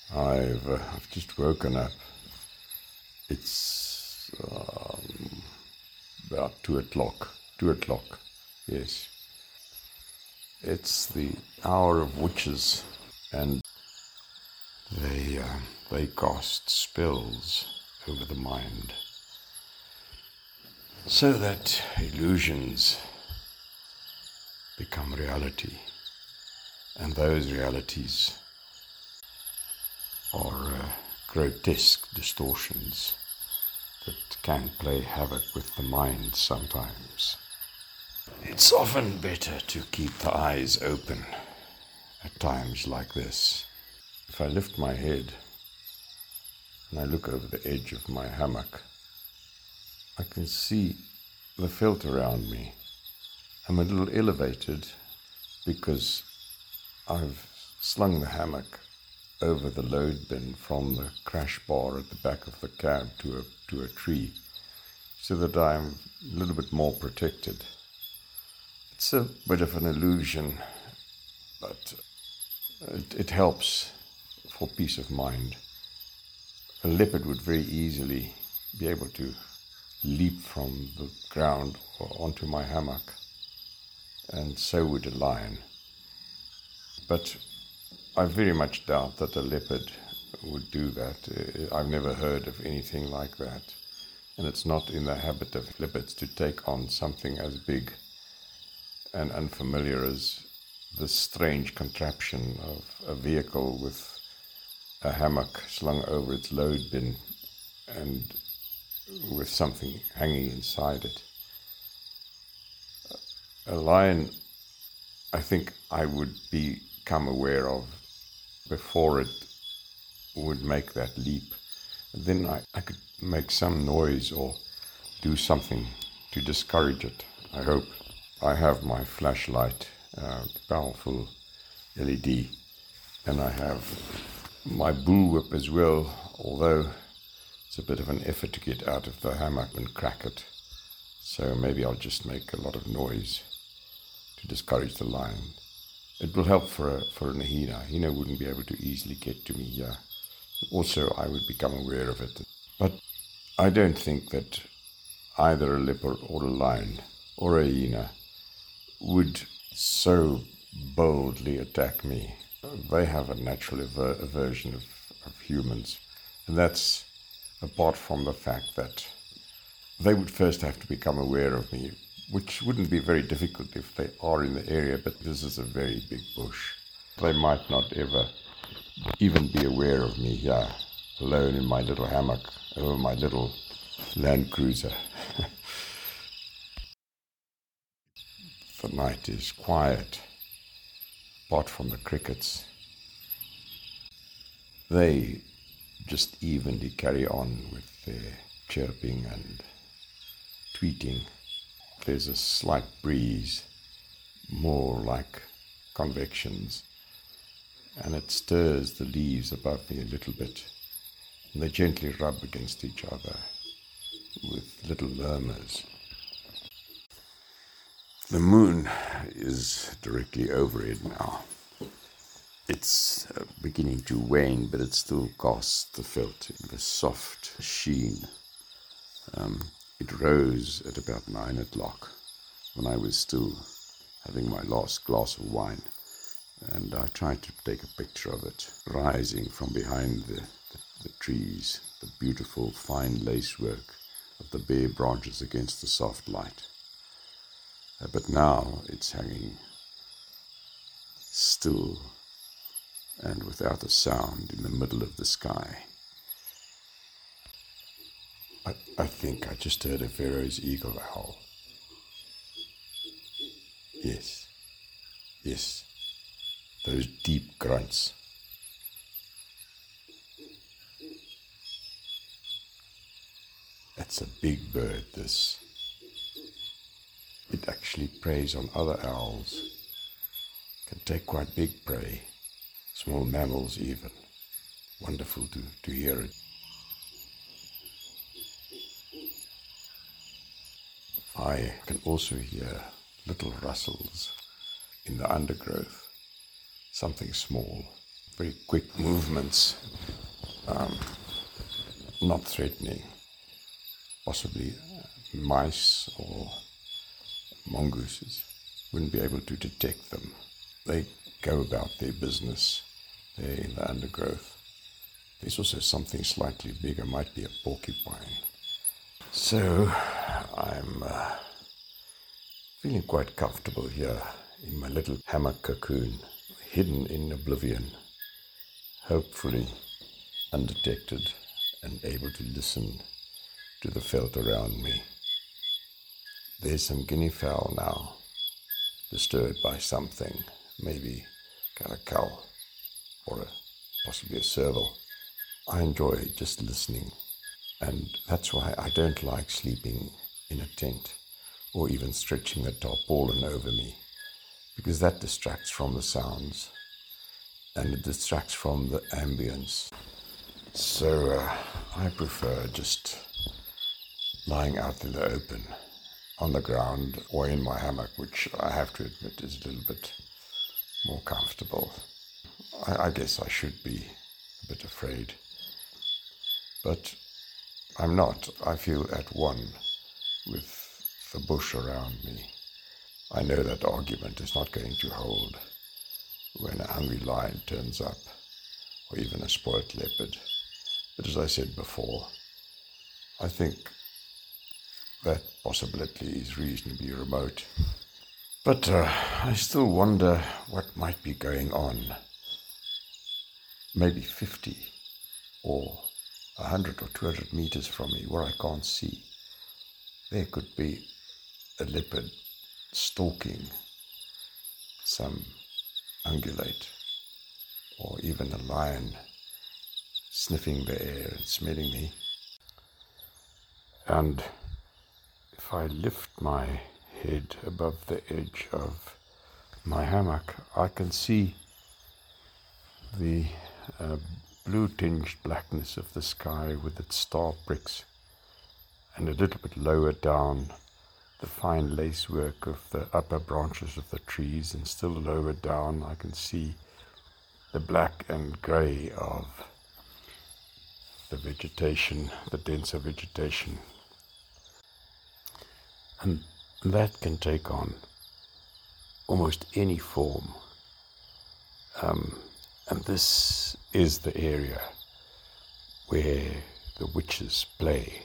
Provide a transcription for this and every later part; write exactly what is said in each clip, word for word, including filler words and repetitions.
I've, uh, I've just woken up. It's um, about two o'clock. Two o'clock, yes. It's the hour of witches, and they, uh, they cast spells over the mind so that illusions become reality, and those realities are uh, grotesque distortions that can play havoc with the mind sometimes. It's often better to keep the eyes open at times like this. If I lift my head and I look over the edge of my hammock, I can see the felt around me. I'm a little elevated because I've slung the hammock over the load bin from the crash bar at the back of the cab to a to a tree, so that I'm a little bit more protected. It's a bit of an illusion, but it, it helps for peace of mind. A leopard would very easily be able to leap from the ground onto my hammock, and so would a lion. But I very much doubt that a leopard would do that. I've never heard of anything like that. And it's not in the habit of leopards to take on something as big and unfamiliar as this strange contraption of a vehicle with a hammock slung over its load bin and with something hanging inside it. A lion, I think I would become aware of before it would make that leap. Then I, I could make some noise or do something to discourage it, I hope. I have my flashlight, uh, powerful L E D, and I have my bullwhip as well, although it's a bit of an effort to get out of the hammock and crack it. So maybe I'll just make a lot of noise to discourage the lion. It will help for a, for an hyena. Hyena wouldn't be able to easily get to me here. Also, I would become aware of it. But I don't think that either a leopard or a lion or a hyena would so boldly attack me. They have a natural aver- aversion of, of humans. And that's apart from the fact that they would first have to become aware of me, which wouldn't be very difficult if they are in the area, but this is a very big bush. They might not ever even be aware of me here, alone in my little hammock over my little Land Cruiser. The night is quiet, apart from the crickets. They just evenly carry on with their chirping and tweeting. There's a slight breeze, more like convections, and it stirs the leaves above me a little bit, and they gently rub against each other with little murmurs. The moon is directly overhead now. It's uh, beginning to wane, but it still casts the felt, the soft sheen. Um, it rose at about nine o'clock when I was still having my last glass of wine, and I tried to take a picture of it, rising from behind the, the, the trees, the beautiful fine lacework of the bare branches against the soft light. Uh, but now it's hanging still and without a sound in the middle of the sky. I, I think I just heard a Pharaoh's eagle howl. Yes, yes, those deep grunts. That's a big bird, this. It actually preys on other owls. Can take quite big prey, small mammals even. Wonderful to, to hear it. I can also hear little rustles in the undergrowth. Something small, very quick movements not threatening. Possibly uh, mice or mongooses. Wouldn't be able to detect them. They go about their business. They're in the undergrowth. There's also something slightly bigger, might be a porcupine. So I'm uh, feeling quite comfortable here in my little hammock cocoon, hidden in oblivion, hopefully undetected and able to listen to the veld around me. There's some guinea fowl now, disturbed by something, maybe caracal or a, possibly a serval. I enjoy just listening, and that's why I don't like sleeping in a tent or even stretching a tarpaulin over me, because that distracts from the sounds and it distracts from the ambience. So uh, I prefer just lying out in the open, on the ground or in my hammock, which I have to admit is a little bit more comfortable. I, I guess I should be a bit afraid, but I'm not. I feel at one with the bush around me. I know that argument is not going to hold when a hungry lion turns up, or even a spoiled leopard. But as I said before, I think that possibility is reasonably remote. But uh, I still wonder what might be going on. Maybe fifty or one hundred or two hundred meters from me, where I can't see. There could be a leopard stalking some ungulate, or even a lion sniffing the air and smelling me. And if I lift my head above the edge of my hammock, I can see the uh, blue-tinged blackness of the sky with its star pricks, and a little bit lower down, the fine lacework of the upper branches of the trees, and still lower down I can see the black and grey of the vegetation, the denser vegetation. And that can take on almost any form. Um, and this is the area where the witches play.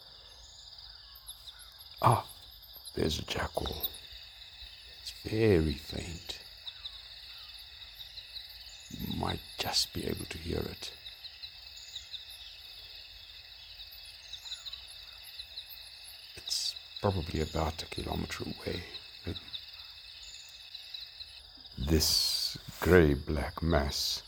Ah, there's a jackal. It's very faint. You might just be able to hear it. It's probably about a kilometer away. Maybe. This grey-black mass,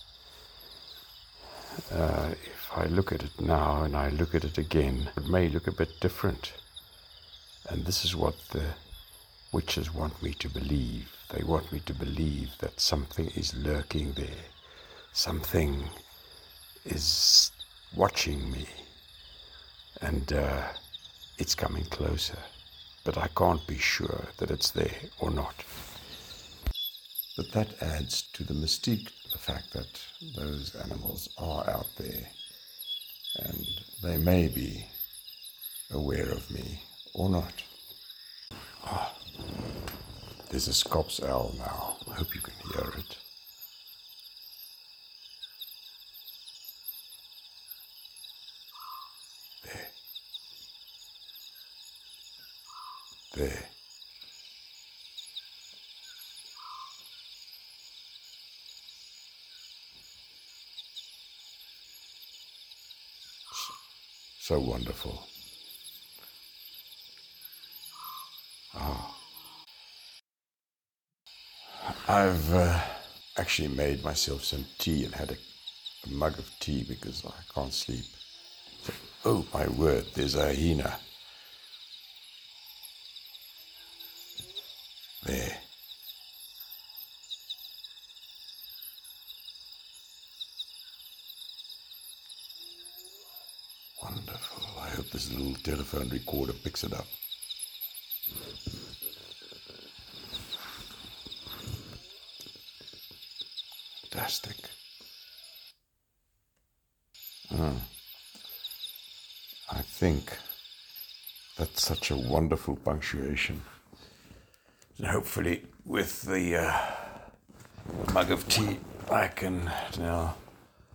uh, if I look at it now and I look at it again, it may look a bit different. And this is what the witches want me to believe. They want me to believe that something is lurking there. Something is watching me. And uh, it's coming closer. But I can't be sure that it's there or not. But that adds to the mystique, the fact that those animals are out there. And they may be aware of me or not. Oh, there's a Scops owl now. I hope you can hear it. There. There. So wonderful. Ah. I've uh, actually made myself some tea and had a, a mug of tea because I can't sleep. So, oh my word, there's a hyena. There. Wonderful. I hope this little telephone recorder picks it up. Fantastic. I think that's such a wonderful punctuation. And hopefully, with the uh, mug of tea, I can now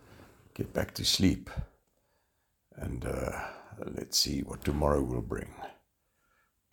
get back to sleep. And uh, let's see what tomorrow will bring.